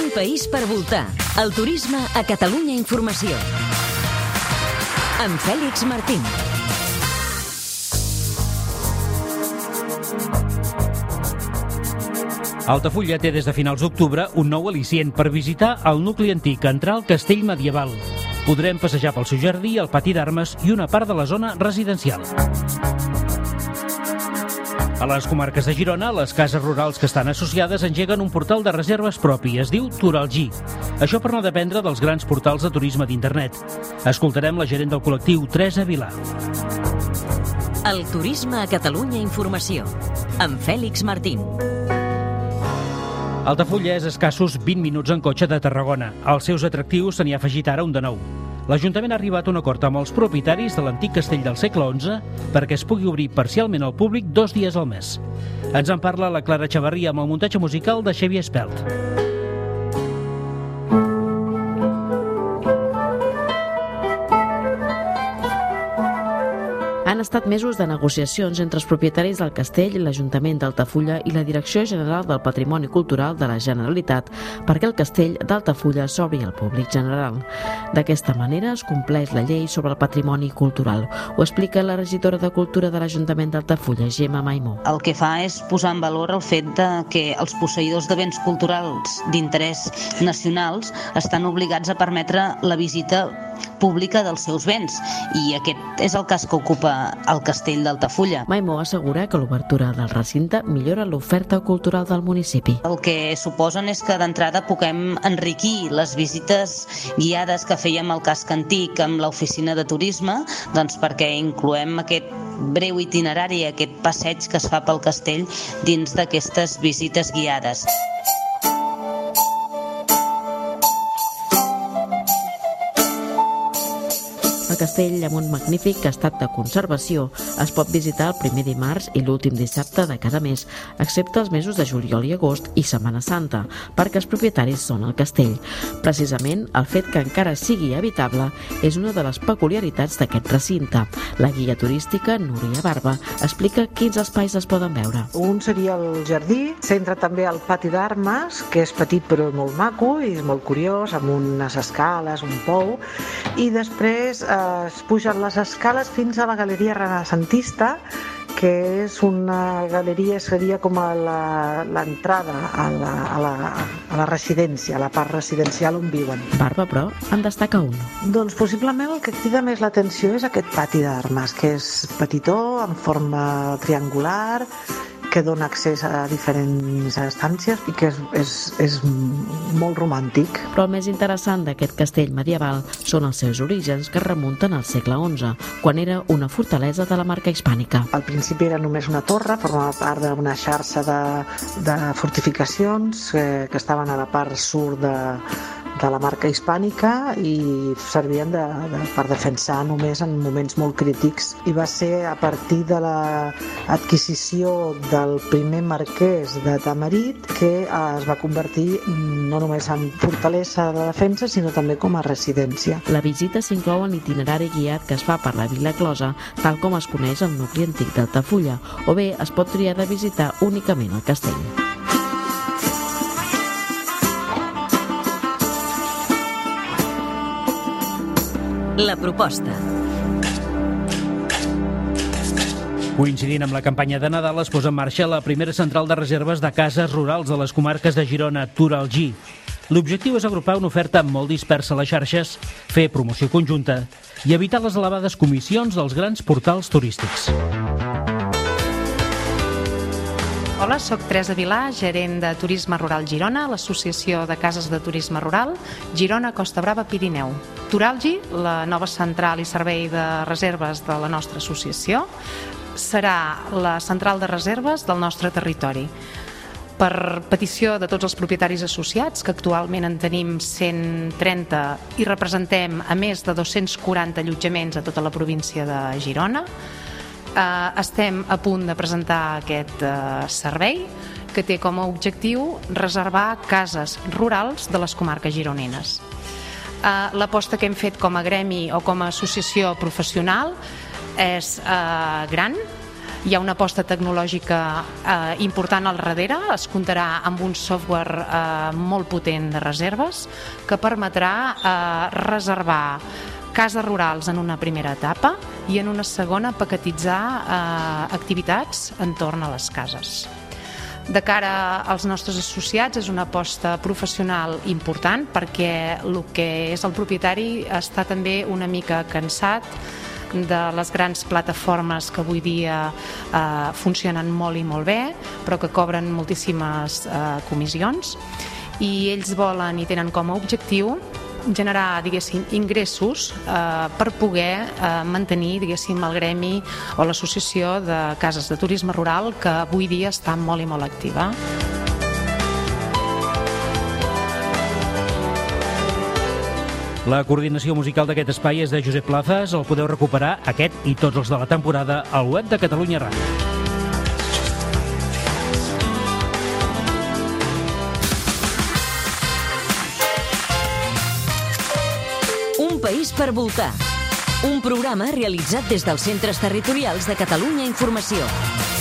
Un país per voltar. El turisme a Catalunya Informació. Amb Fèlix Martín. Altafulla té des de finals d'octubre un nou al·licient per visitar el nucli antic, entrar al castell medieval. Podrem passejar pel seu jardí, el pati d'armes i una part de la zona residencial. A les comarques de Girona, les cases rurals que estan associades engeguen un portal de reserves propi, es diu Turalgí. Això per no dependre dels grans portals de turisme d'internet. Escoltarem la gerent del col·lectiu, Teresa Vilà. El turisme a Catalunya Informació. Amb Fèlix Martín. Altafulla és escassos 20 minuts en cotxe de Tarragona. Als seus atractius se n'hi ha afegit ara un de nou. L'Ajuntament ha arribat a un acord amb els propietaris de l'antic castell del segle XI perquè es pugui obrir parcialment al públic 2 dies al mes. Ens en parla la Clara Xavarria amb el muntatge musical de Xavier Espelt. Han estat mesos de negociacions entre els propietaris del castell, l'Ajuntament d'Altafulla i la Direcció General del Patrimoni Cultural de la Generalitat perquè el castell d'Altafulla s'obri al públic general. D'aquesta manera es compleix la llei sobre el patrimoni cultural. Ho explica la regidora de Cultura de l'Ajuntament d'Altafulla, Gemma Maimó. El que fa és posar en valor el fet de que els posseïdors de béns culturals d'interès nacionals estan obligats a permetre la visita pública dels seus béns, i aquest és el cas que ocupa el castell d'Altafulla. Maimó assegura que l'obertura del recinte millora l'oferta cultural del municipi. El que suposen és que d'entrada puguem enriquir les visites guiades que fèiem al casc antic amb l'oficina de turisme, doncs perquè incloem aquest breu itinerari, aquest passeig que es fa pel castell dins d'aquestes visites guiades. El castell, amb un magnífic estat de conservació, es pot visitar el primer dimarts i l'últim dissabte de cada mes, excepte els mesos de juliol i agost i Setmana Santa, perquè els propietaris són al castell. Precisament, el fet que encara sigui habitable és una de les peculiaritats d'aquest recinte. La guia turística, Núria Barba, explica quins espais es poden veure. Un seria el jardí, s'entra també al pati d'armes, que és petit però molt maco i és molt curiós, amb unes escales, un pou, i després es pugen les escales fins a la galeria renaixentista, que és una galeria, seria com a l'entrada a la residència, a la part residencial on viuen. Barba, però, en destaca un. Doncs possiblement el que crida més l'atenció és aquest pati d'armes, que és petitó, en forma triangular, que dona accés a diferents estàncies i que és molt romàntic. Però el més interessant d'aquest castell medieval són els seus orígens que remunten al segle XI, quan era una fortalesa de la marca hispànica. Al principi era només una torre, formava part d'una xarxa de fortificacions que estaven a la part sud de la marca hispànica i servien per defensar només en moments molt crítics. I va ser a partir de l'adquisició del primer marquès de Tamarit que es va convertir no només en fortalesa de defensa, sinó també com a residència. La visita s'inclou en l'itinerari guiat que es fa per la Vila Closa, tal com es coneix el nucli antic d'Altafulla, o bé es pot triar de visitar únicament el castell. La proposta. Coincidint amb la campanya de Nadal, es posa en marxa la primera central de reserves de cases rurals de les comarques de Girona, Turalgí. L'objectiu és agrupar una oferta molt dispersa a les xarxes, fer promoció conjunta i evitar les elevades comissions dels grans portals turístics. Hola, soc Teresa Vilà, gerent de Turisme Rural Girona, l'Associació de Cases de Turisme Rural, Girona, Costa Brava, Pirineu. Turalgí, la nova central i servei de reserves de la nostra associació, serà la central de reserves del nostre territori. Per petició de tots els propietaris associats, que actualment en tenim 130 i representem a més de 240 allotjaments a tota la província de Girona, estem a punt de presentar aquest servei que té com a objectiu reservar cases rurals de les comarques gironines. L'aposta que hem fet com a gremi o com a associació professional és gran Hi ha una aposta tecnològica important al darrere. Es comptarà amb un software molt potent de reserves que permetrà reservar cases rurals en una primera etapa i en una segona paquetitzar activitats entorn a les cases. De cara als nostres associats és una aposta professional important perquè el que és el propietari està també una mica cansat de les grans plataformes que avui dia funcionen molt i molt bé però que cobren moltíssimes comissions i ells volen i tenen com a objectiu generar, diguéssim, ingressos per poder mantenir, diguéssim, el gremi o l'associació de cases de turisme rural que avui dia està molt i molt activa. La coordinació musical d'aquest espai és de Josep Plazas. El podeu recuperar, aquest i tots els de la temporada, al web de Catalunya Ràdio. País per voltar. Un programa realitzat des dels Centres Territorials de Catalunya Informació.